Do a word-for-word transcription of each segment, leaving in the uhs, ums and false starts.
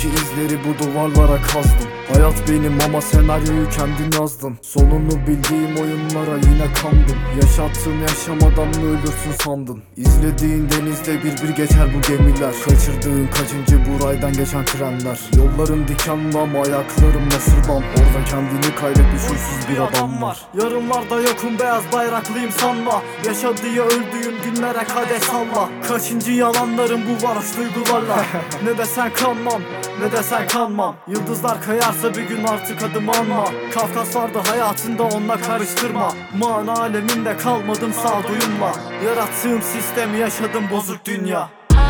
Belki izleri bu duvarlara kazdım. Hayat benim ama senaryoyu kendin yazdın. Sonunu bildiğim oyunlara yine kandım. Yaşattığın yaşamadan mı ölürsün sandın? İzlediğin denizde bir bir geçer bu gemiler. Kaçırdığın kaçıncı bu raydan geçen trenler. Yolların dikenli ama ayaklarım nasırdan. Orada kendini kaybetmiş huysuz bir adam var. Yarınlarda yokum, beyaz bayraklıyım sanma. Yaşadığı öldüğüm günlere kadeh salla. Kaçıncı yalanlarım bu varoş duygularla. Ne desen kanmam, ne desen kanmam. Yıldızlar kayarsa bir gün artık adım anma. Kafkas vardı hayatında, onunla karıştırma. Mana aleminde kalmadım sağduyumla. Yarattığım sistemi yaşadım bozuk dünya.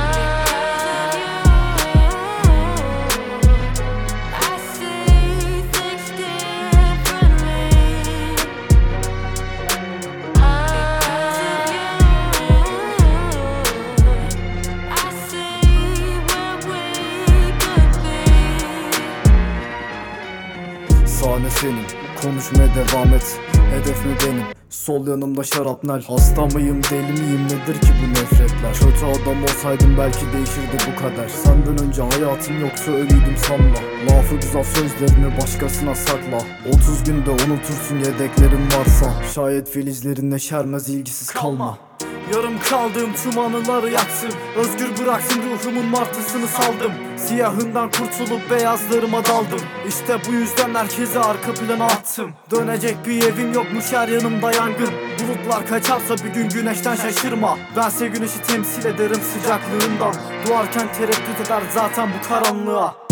Sahne senin, konuşmaya devam et. Hedef mi benim? Sol yanımda şarapnel. Hasta mıyım, deli miyim, nedir ki bu nefretler? Kötü adam olsaydım belki değişirdi bu kader. Senden önce hayatım yoksa ölüydüm sanma. Lafı güzel sözlerini başkasına sakla. Otuz günde unutursun yedeklerin varsa. Şayet filizlerin neşermez, ilgisiz kalma. Yarım kaldığım tüm anıları yaktım. Özgür bıraktım, ruhumun martısını saldım. Siyahından kurtulup beyazlarıma daldım. İşte bu yüzden herkesi arka plana attım. Dönecek bir evim yokmuş, her yanımda yangın. Bulutlar kaçarsa bir gün güneşten şaşırma. Bense güneşi temsil ederim sıcaklığından. Doğarken tereddüt eder zaten bu karanlığa.